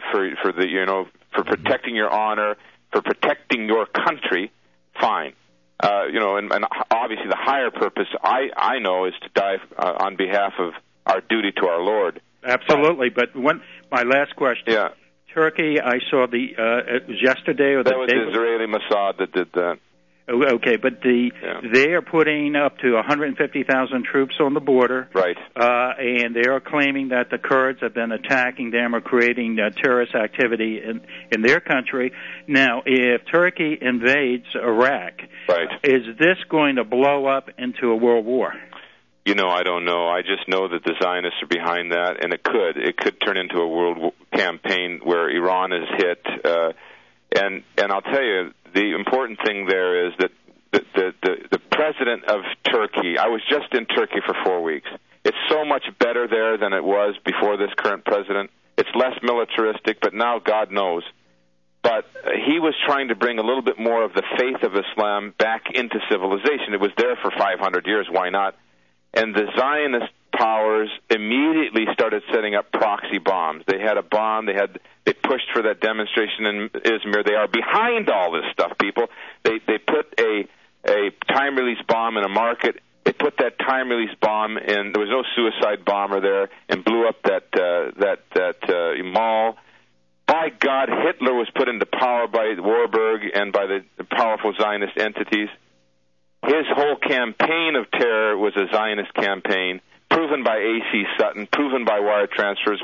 for protecting your honor, for protecting your country, fine. And obviously the higher purpose I know is to die on behalf of our duty to our Lord. Absolutely. But my last question. Yeah. Turkey, I saw it was yesterday or the day. That was Israeli Mossad that did that. Okay, but they are putting up to 150,000 troops on the border. Right. And they are claiming that the Kurds have been attacking them or creating terrorist activity in their country. Now, if Turkey invades Iraq, is this going to blow up into a world war? I don't know. I just know that the Zionists are behind that, and it could turn into a world campaign where Iran is hit. And I'll tell you, the important thing there is that the president of Turkey, I was just in Turkey for 4 weeks. It's so much better there than it was before this current president. It's less militaristic, but now God knows. But he was trying to bring a little bit more of the faith of Islam back into civilization. It was there for 500 years. Why not? And the Zionist powers immediately started setting up proxy bombs. They had a bomb. They pushed for that demonstration in Izmir. They are behind all this stuff, people. They put a time-release bomb in a market. They put that time-release bomb in. There was no suicide bomber there, and blew up that mall. By God, Hitler was put into power by Warburg and by the powerful Zionist entities. His whole campaign of terror was a Zionist campaign, proven by A.C. Sutton, proven by wire transfers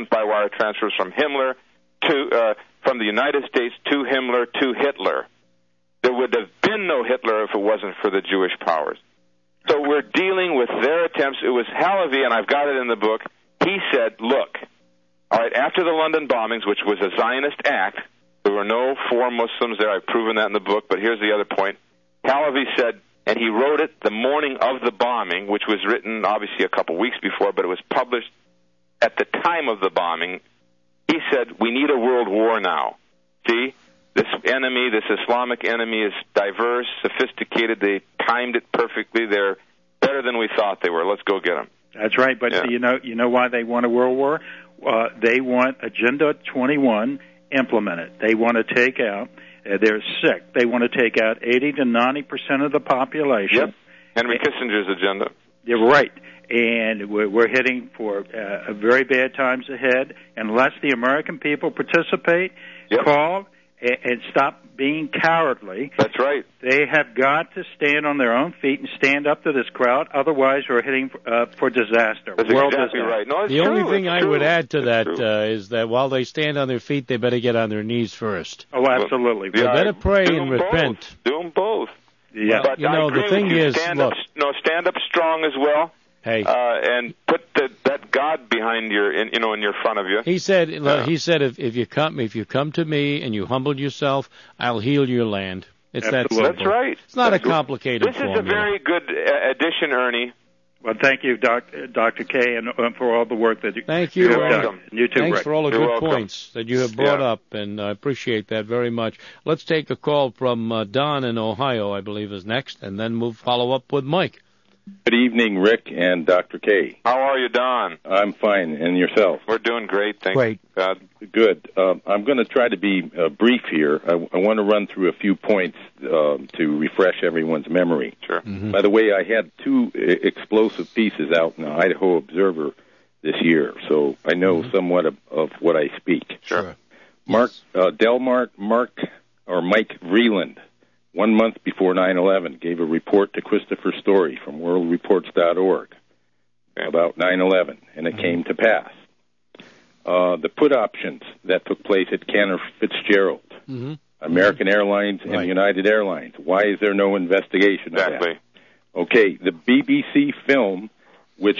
from Himmler from the United States to Himmler to Hitler. There would have been no Hitler if it wasn't for the Jewish powers. So we're dealing with their attempts. It was Halavi, and I've got it in the book. He said, look, all right, after the London bombings, which was a Zionist act, there were no 4 Muslims there. I've proven that in the book, but here's the other point. Halavi said, and he wrote it the morning of the bombing, which was written obviously a couple weeks before, but it was published at the time of the bombing. He said, we need a world war now. See, this enemy, this Islamic enemy is diverse, sophisticated. They timed it perfectly. They're better than we thought they were. Let's go get them. That's right, but you know why they want a world war? They want Agenda 21 implemented. They want to take out, they're sick, they want to take out 80 to 90% of the population. Yep, Henry Kissinger's agenda. You're right, and we're heading for very bad times ahead. Unless the American people participate, call, and stop being cowardly. That's right. They have got to stand on their own feet and stand up to this crowd. Otherwise, we're heading for disaster. That's exactly right. No, the only thing I would add to that is that while they stand on their feet, they better get on their knees first. Oh, absolutely. They better pray and repent. Do them both. Yeah. But the thing is, stand up strong as well. Hey. And put that God behind in your front of you. He said, if you come to me and you humble yourself, I'll heal your land. It's that simple. That's right. It's not a complicated This is a very good addition, Ernie. Well, thank you, Dr. K, and for all the work that you Thank you. have done. You too, Thanks Rick. for all the good points that you have brought up, and I appreciate that very much. Let's take a call from Don in Ohio, I believe, is next, and then we'll follow up with Mike. Good evening, Rick and Dr. K. How are you, Don? I'm fine, and yourself? We're doing great, thanks. Great. God. Good. I'm going to try to be brief here. I want to run through a few points to refresh everyone's memory. Sure. Mm-hmm. By the way, I had 2 explosive pieces out in the Idaho Observer this year, so I know somewhat of what I speak. Sure. Mike Vreeland, 1 month before 9/11, gave a report to Christopher Story from worldreports.org about 9/11, and it came to pass. The put options that took place at Cantor Fitzgerald, American Airlines and United Airlines. Why is there no investigation of that? Okay, the BBC film, which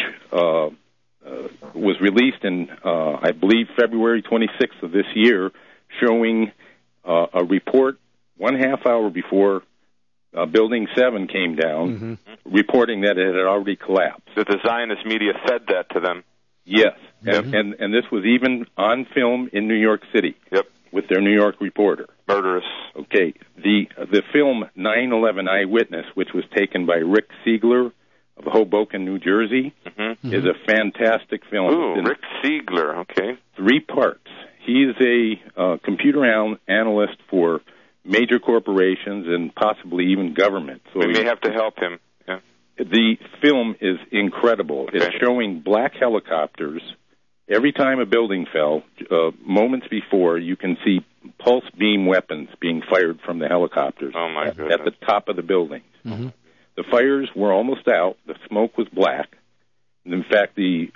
was released in, I believe, February 26th of this year, showing a report 1/2 hour before Building 7 came down, reporting that it had already collapsed. That the Zionist media fed that to them. Yes, and this was even on film in New York City. Yep. With their New York reporter. Murderous. Okay, the film 9/11 Eyewitness, which was taken by Rick Siegler of Hoboken, New Jersey, is a fantastic film. Ooh, Rick Siegler, okay. 3 parts. He is a computer analyst for major corporations and possibly even government. So we may have to help him. Yeah. The film is incredible. Okay. It's showing black helicopters. Every time a building fell, moments before, you can see pulse beam weapons being fired from the helicopters at the top of the building. The fires were almost out. The smoke was black. And in fact, the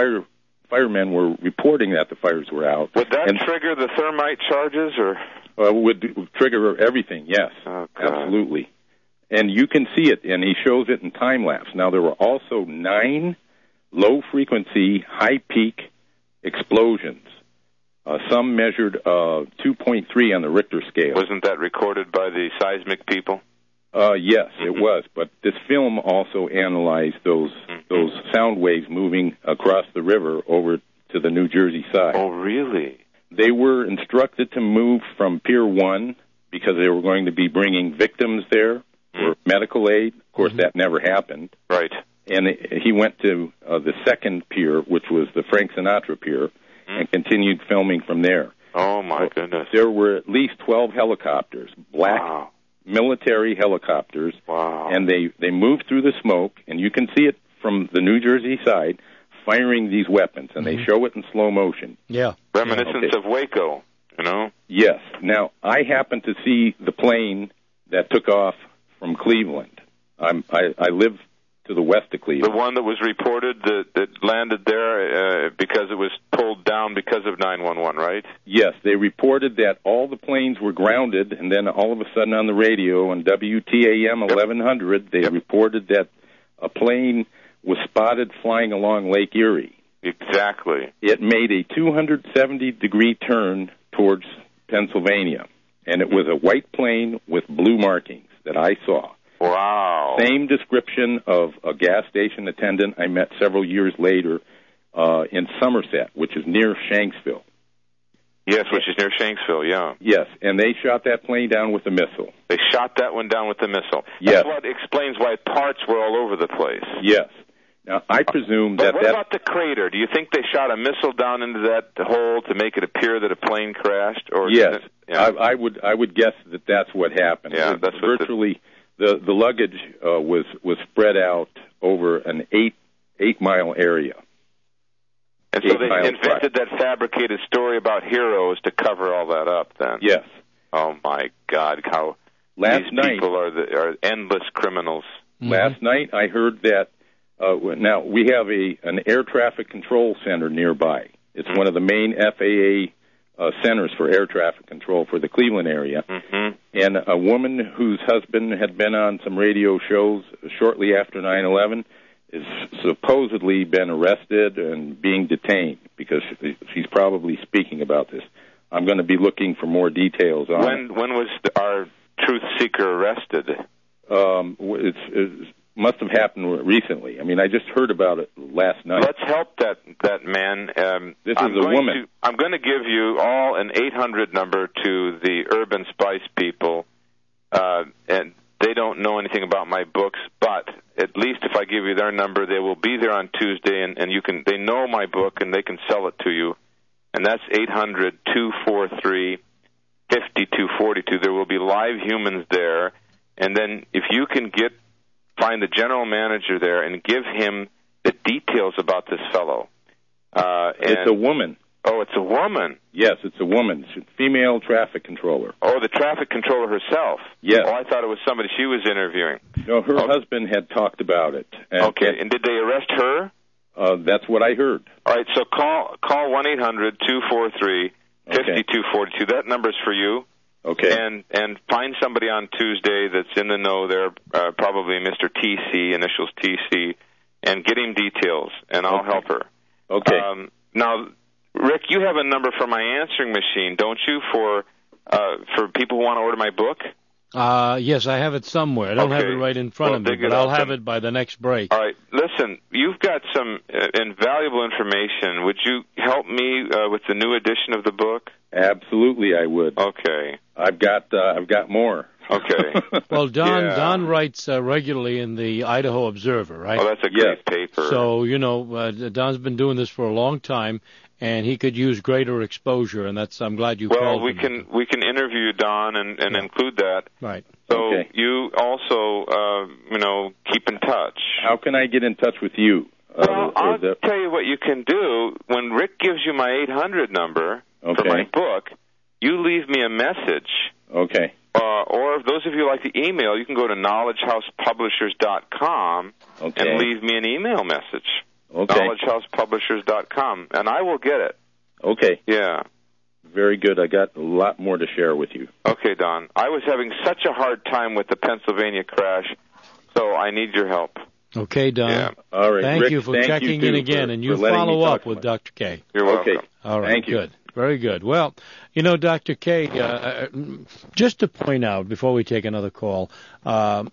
firemen were reporting that the fires were out. Would that trigger the thermite charges, or? Would trigger everything, yes. Absolutely. And you can see it, and he shows it in time-lapse. Now, there were also 9 low-frequency, high-peak explosions. Some measured 2.3 on the Richter scale. Wasn't that recorded by the seismic people? Yes, it was. But this film also analyzed those sound waves moving across the river over to the New Jersey side. Oh, really? They were instructed to move from Pier 1 because they were going to be bringing victims there for medical aid. Of course, that never happened. Right. And he went to the second pier, which was the Frank Sinatra Pier, and continued filming from there. Oh, my goodness. There were at least 12 helicopters, black military helicopters, and they moved through the smoke, and you can see it from the New Jersey side, firing these weapons, and they show it in slow motion. Yeah. Reminiscence of Waco, you know? Yes. Now, I happened to see the plane that took off from Cleveland. I live to the west of Cleveland. The one that was reported that landed there because it was pulled down because of 911, right? Yes. They reported that all the planes were grounded, and then all of a sudden on the radio on WTAM 1100, they reported that a plane was spotted flying along Lake Erie. Exactly. It made a 270-degree turn towards Pennsylvania, and it was a white plane with blue markings that I saw. Wow. Same description of a gas station attendant I met several years later in Somerset, which is near Shanksville. Yes, which is near Shanksville, yeah. Yes, and they shot that plane down with a missile. They shot that one down with a missile. Yes. That's what explains why parts were all over the place. Yes. Now, I presume but what about the crater? Do you think they shot a missile down into that hole to make it appear that a plane crashed? Or yes, I would guess that that's what happened. Yeah, that's virtually the luggage was spread out over an 8-mile area. And so they invented that fabricated story about heroes to cover all that up. Then yes. Oh my God! How these people are endless criminals. Last night I heard that. Now, we have an air traffic control center nearby. It's one of the main FAA centers for air traffic control for the Cleveland area. And a woman whose husband had been on some radio shows shortly after 9/11 is supposedly been arrested and being detained because she's probably speaking about this. I'm going to be looking for more details on it. When was our truth seeker arrested? It must have happened recently. I mean, I just heard about it last night. Let's help that man. This is a woman. I'm going to give you all an 800 number to the Urban Spice people, and they don't know anything about my books, but at least if I give you their number, they will be there on Tuesday, and they know my book, and they can sell it to you. And that's 800-243-5242. There will be live humans there. And then if you can find the general manager there and give him the details about this fellow. It's a woman. Oh, it's a woman. Yes, it's a woman. She's a female traffic controller. Oh, the traffic controller herself. Yes. Oh, I thought it was somebody she was interviewing. No, her husband had talked about it. And did they arrest her? That's what I heard. All right, so call 1-800-243-5242. That number's for you. Okay. And find somebody on Tuesday that's in the know there, probably Mr. TC, initials TC, and get him details, and I'll help her. Okay. Now, Rick, you have a number for my answering machine, don't you, for people who want to order my book? Yes, I have it somewhere. I don't have it right in front of me, but I'll have it by the next break. All right. Listen, you've got some invaluable information. Would you help me with the new edition of the book? Absolutely, I would. Okay. I've got more. Okay. Well, Don writes regularly in the Idaho Observer, right? Oh, that's a great paper. So, Don's been doing this for a long time, and he could use greater exposure, and I'm glad you called him. We can interview Don and include that. Right. So you also, keep in touch. How can I get in touch with you? Well, I'll tell you what you can do. When Rick gives you my 800 number for my book, you leave me a message. Okay. Or if those of you like the email, you can go to knowledgehousepublishers.com and leave me an email message. Okay. knowledgehousepublishers.com, and I will get it. Okay. Yeah. Very good. I got a lot more to share with you. Okay, Don. I was having such a hard time with the Pennsylvania crash, so I need your help. Okay, Don. Yeah. All right. Thank Rick, you for checking in again, and you follow up with Dr. K. You're welcome. Okay. All right. Thank you. Good. Very good. Well, Dr. K, just to point out before we take another call, not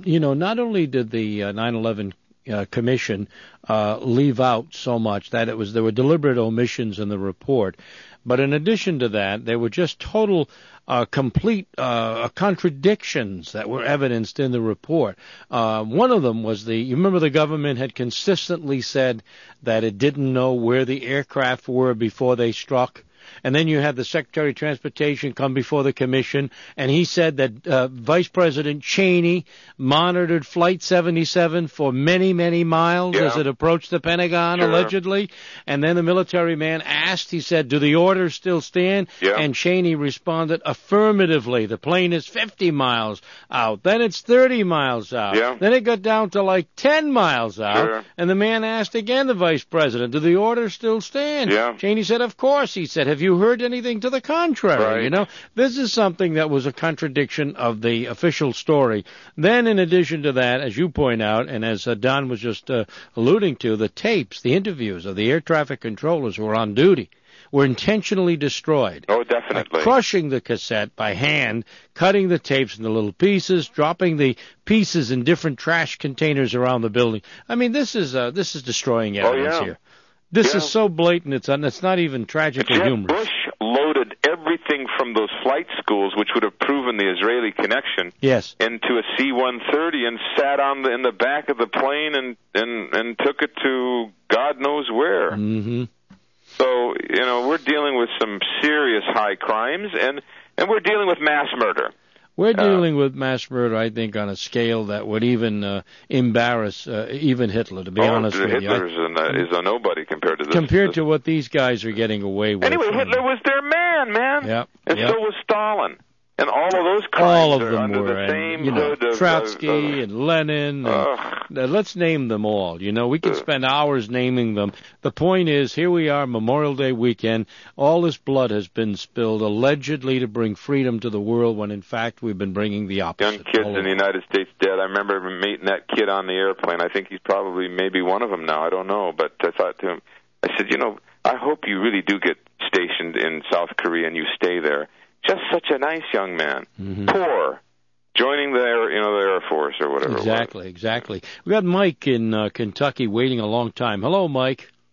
only did the 9/11 Commission leave out so much that there were deliberate omissions in the report, but in addition to that, there were just total, complete contradictions that were evidenced in the report. One of them was you remember the government had consistently said that it didn't know where the aircraft were before they struck. And then you had the Secretary of Transportation come before the commission, and he said that Vice President Cheney monitored Flight 77 for many, many miles as it approached the Pentagon, allegedly. And then the military man asked, he said, do the orders still stand? Yeah. And Cheney responded affirmatively. The plane is 50 miles out. Then it's 30 miles out. Yeah. Then it got down to like 10 miles out. Sure. And the man asked again the Vice President, do the orders still stand? Yeah. Cheney said, of course. He said, have you heard anything to the contrary? Right. This is something that was a contradiction of the official story. Then, in addition to that, as you point out, and as Don was just alluding to, the tapes, the interviews of the air traffic controllers who were on duty were intentionally destroyed. Oh, definitely. Crushing the cassette by hand, cutting the tapes into little pieces, dropping the pieces in different trash containers around the building. I mean, this is destroying evidence here. This is so blatant, it's not even tragically humorous. Bush loaded everything from those flight schools, which would have proven the Israeli connection, into a C-130 and sat in the back of the plane and took it to God knows where. Mm-hmm. So, we're dealing with some serious high crimes, and we're dealing with mass murder. We're dealing with mass murder, I think, on a scale that would even embarrass even Hitler, to be honest with you. Hitler is a nobody compared to this. Compared to what these guys are getting away with. Anyway, Hitler was their man. Yep. And so was Stalin. And all of those crimes all of them are under were, the same hood of Trotsky and Lenin. Let's name them all. We can spend hours naming them. The point is, here we are, Memorial Day weekend. All this blood has been spilled, allegedly to bring freedom to the world, when in fact we've been bringing the opposite. Young kids in the United States dead. I remember meeting that kid on the airplane. I think he's probably maybe one of them now. I don't know. But I thought to him, I said, I hope you really do get stationed in South Korea and you stay there. Just such a nice young man. Mm-hmm. Poor. Joining the Air Force or whatever. Exactly. We got Mike in Kentucky waiting a long time. Hello, Mike.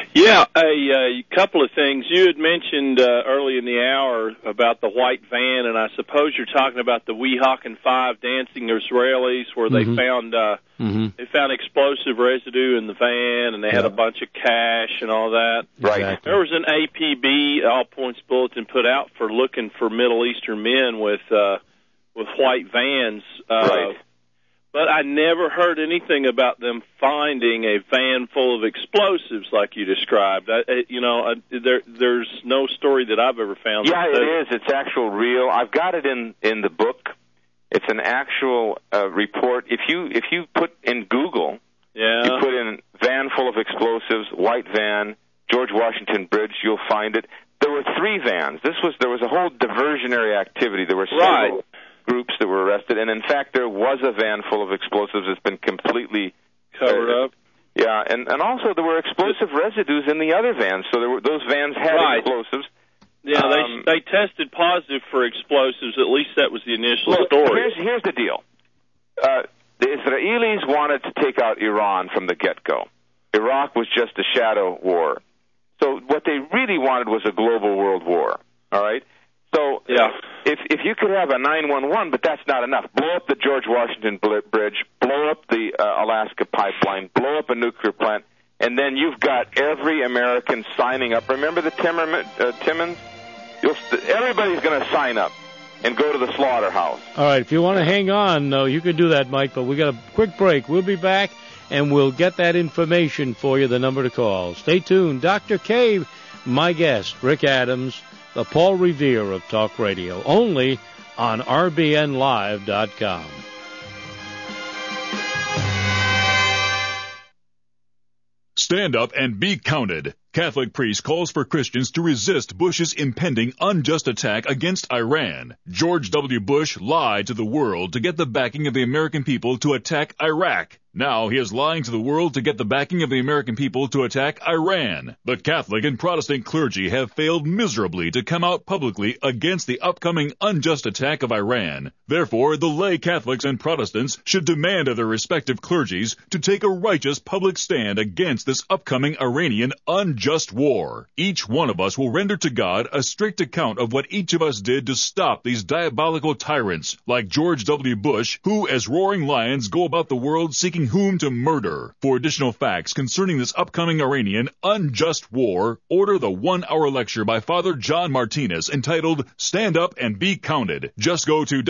Yeah, a couple of things. You had mentioned early in the hour about the white van, and I suppose you're talking about the Weehawken 5 dancing Israelis, where they found explosive residue in the van, and they had a bunch of cash and all that. Right. Exactly. There was an APB, All Points Bulletin, put out for looking for Middle Eastern men with white vans. Right. But I never heard anything about them finding a van full of explosives like you described. There's no story that I've ever found. Yeah, it is. It's actual real. I've got it in the book. It's an actual report. If you put in Google, you put in van full of explosives, white van, George Washington Bridge, you'll find it. There were 3 vans. There was a whole diversionary activity. There were several groups that were arrested, and in fact there was a van full of explosives that's been completely covered up. Yeah, and also there were explosive residues in the other vans, so those vans had explosives. Yeah, they tested positive for explosives. At least that was the initial story. Here's the deal. The Israelis wanted to take out Iran from the get-go. Iraq was just a shadow war. So what they really wanted was a global world war, all right? So if you could have a 911, but that's not enough. Blow up the George Washington Bridge, blow up the Alaska pipeline, blow up a nuclear plant, and then you've got every American signing up. Remember the Timmons? Everybody's going to sign up and go to the slaughterhouse. All right, if you want to hang on, you can do that, Mike, but we got a quick break. We'll be back, and we'll get that information for you, the number to call. Stay tuned. Dr. K, my guest, Rick Adams, the Paul Revere of Talk Radio, only on RBNLive.com. Stand up and be counted. Catholic priest calls for Christians to resist Bush's impending unjust attack against Iran. George W. Bush lied to the world to get the backing of the American people to attack Iraq. Now he is lying to the world to get the backing of the American people to attack Iran. The Catholic and Protestant clergy have failed miserably to come out publicly against the upcoming unjust attack of Iran. Therefore, the lay Catholics and Protestants should demand of their respective clergies to take a righteous public stand against this upcoming Iranian unjust war. Each one of us will render to God a strict account of what each of us did to stop these diabolical tyrants like George W. Bush, who as roaring lions go about the world seeking whom to murder. For additional facts concerning this upcoming Iranian unjust war, order the 1-hour lecture by Father John Martinez entitled Stand Up and Be Counted. Just go to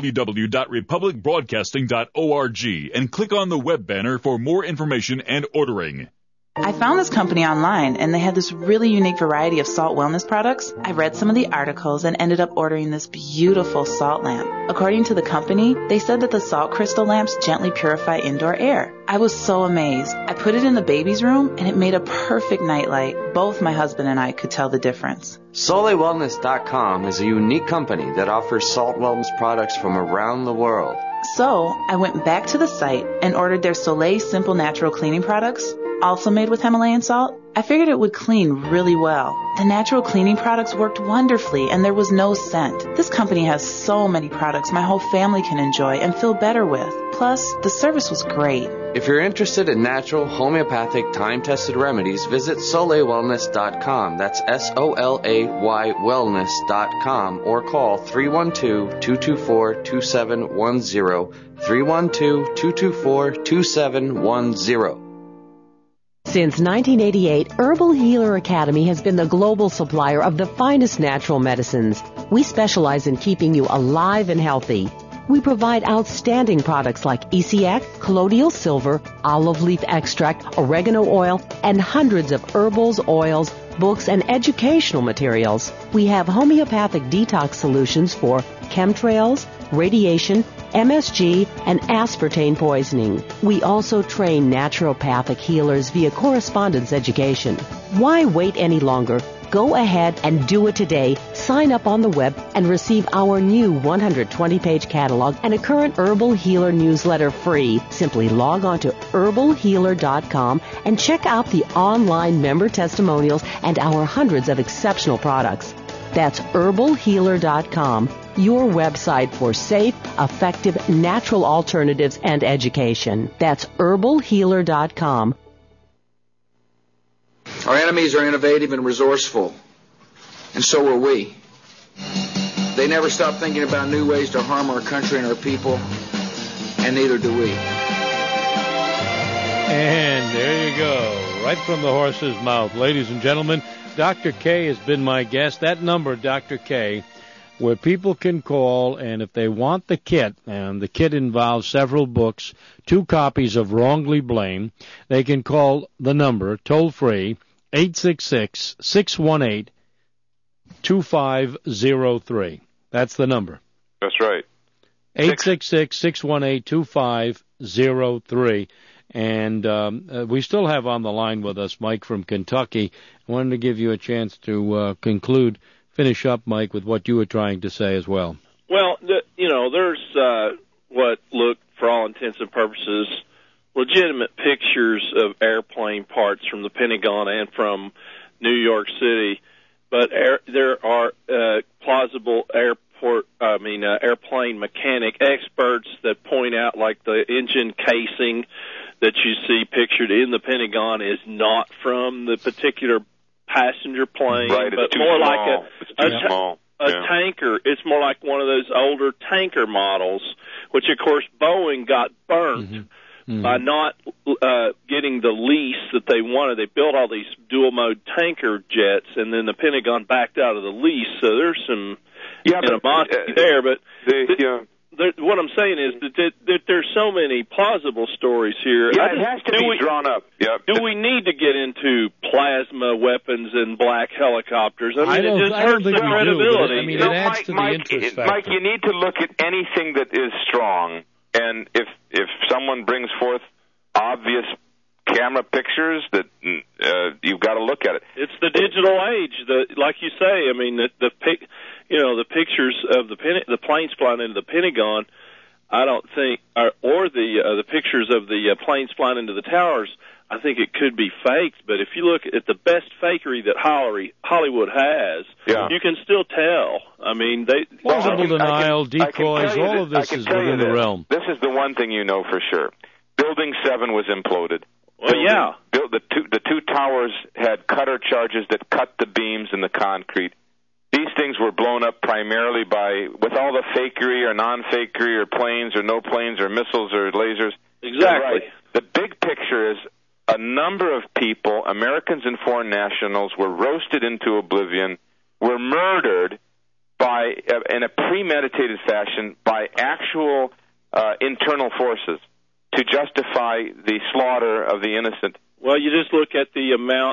www.republicbroadcasting.org and click on the web banner for more information and ordering. I found this company online, and they had this really unique variety of salt wellness products. I read some of the articles and ended up ordering this beautiful salt lamp. According to the company, they said that the salt crystal lamps gently purify indoor air. I was so amazed. I put it in the baby's room, and it made a perfect nightlight. Both my husband and I could tell the difference. SoleilWellness.com is a unique company that offers salt wellness products from around the world. So I went back to the site and ordered their Soleil Simple Natural Cleaning products, also made with Himalayan salt. I figured it would clean really well. The natural cleaning products worked wonderfully, and there was no scent. This company has so many products my whole family can enjoy and feel better with. Plus, the service was great. If you're interested in natural, homeopathic, time-tested remedies, visit SoleilWellness.com. That's SOLAY wellness.com, or call 312-224-2710, 312-224-2710. Since 1988, Herbal Healer Academy has been the global supplier of the finest natural medicines. We specialize in keeping you alive and healthy. We provide outstanding products like ECX, colloidal silver, olive leaf extract, oregano oil, and hundreds of herbals, oils, books, and educational materials. We have homeopathic detox solutions for chemtrails, radiation, MSG, and aspartame poisoning. We also train naturopathic healers via correspondence education. Why wait any longer? Go ahead and do it today. Sign up on the web and receive our new 120-page catalog and a current Herbal Healer newsletter free. Simply log on to herbalhealer.com and check out the online member testimonials and our hundreds of exceptional products. That's herbalhealer.com, your website for safe, effective, natural alternatives and education. That's herbalhealer.com. Our enemies are innovative and resourceful, and so are we. They never stop thinking about new ways to harm our country and our people, and neither do we. And there you go, right from the horse's mouth. Ladies and gentlemen, Dr. K has been my guest. That number, Dr. K, where people can call, and if they want the kit, and the kit involves several books, 2 copies of Wrongly Blamed, they can call the number, toll-free, 866-618-2503. That's the number. That's right. 866-618-2503. And we still have on the line with us Mike from Kentucky. I wanted to give you a chance to finish up, Mike, with what you were trying to say as well. Well, there's what look, for all intents and purposes, legitimate pictures of airplane parts from the Pentagon and from New York City, but there are plausible airplane mechanic experts that point out, like, the engine casing that you see pictured in the Pentagon is not from the particular passenger plane, right, but too more small. like a tanker. It's more like one of those older tanker models, which, of course, Boeing got burnt by not getting the lease that they wanted. They built all these dual-mode tanker jets, and then the Pentagon backed out of the lease, so there's some animosity there. But what I'm saying is that there's so many plausible stories here. Yeah, it has to be drawn up. Yep. Do we need to get into plasma weapons and black helicopters? I mean, it just hurts the credibility. I mean, it adds to the interest factor. Mike, you need to look at anything that is strong, and if someone brings forth obvious camera pictures, that you've got to look at it. It's the digital age. Like you say, I mean, the pictures of the planes flying into the Pentagon, I don't think, or the pictures of the planes flying into the towers, I think it could be faked. But if you look at the best fakery that Hollywood has, you can still tell. I mean, plausible denial, decoys, all of this is within the realm. This is the one thing you know for sure. Building 7 was imploded. Well, yeah. The two towers had cutter charges that cut the beams in the concrete. These things were blown up primarily with all the fakery or non-fakery or planes or no planes or missiles or lasers. Exactly. Right. The big picture is a number of people, Americans and foreign nationals, were roasted into oblivion, were murdered in a premeditated fashion by actual internal forces to justify the slaughter of the innocent. Well, you just look at the amount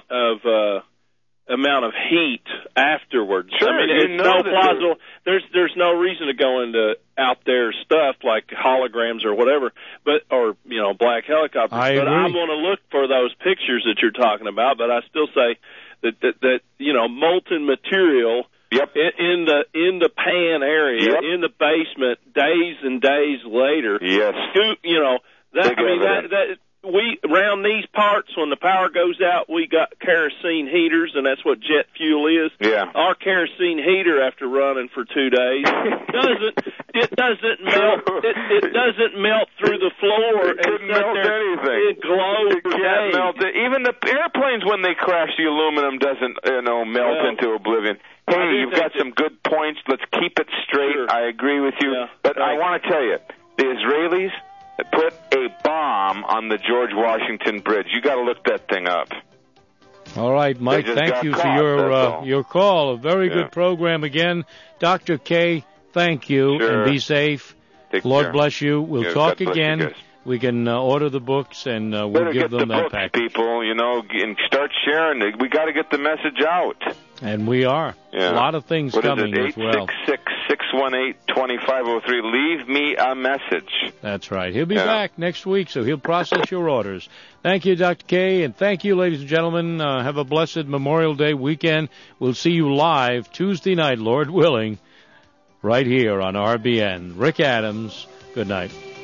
of heat afterwards. Sure, I mean, it's so plausible. There's no reason to go into out there stuff like holograms or whatever, or black helicopters. But I'm going to look for those pictures that you're talking about. But I still say that molten material. Yep. In the pan area, in the basement, days and days later. Yes. We around these parts, when the power goes out, we got kerosene heaters, and that's what jet fuel is. Yeah. Our kerosene heater, after running for 2 days, doesn't melt. It doesn't melt through the floor. It couldn't melt anything. It glows. It can't melt it. Even the airplanes, when they crash, the aluminum doesn't melt into oblivion. Hey, you've got some good points. Let's keep it straight. Sure. I agree with you. Yeah. But I want to tell you, the Israelis put a bomb on the George Washington Bridge. You got to look that thing up. All right, Mike, thank you for your call. A very good program again. Dr. K, thank you, and be safe. Lord bless you. We'll talk again. We can order the books, and we'll give them that package. People, and start sharing it. We got to get the message out. And we are. Yeah. A lot of things coming as well. 866-618-2503. Leave me a message. That's right. He'll be back next week, so he'll process your orders. Thank you, Dr. K, and thank you, ladies and gentlemen. Have a blessed Memorial Day weekend. We'll see you live Tuesday night, Lord willing, right here on RBN. Rick Adams, good night.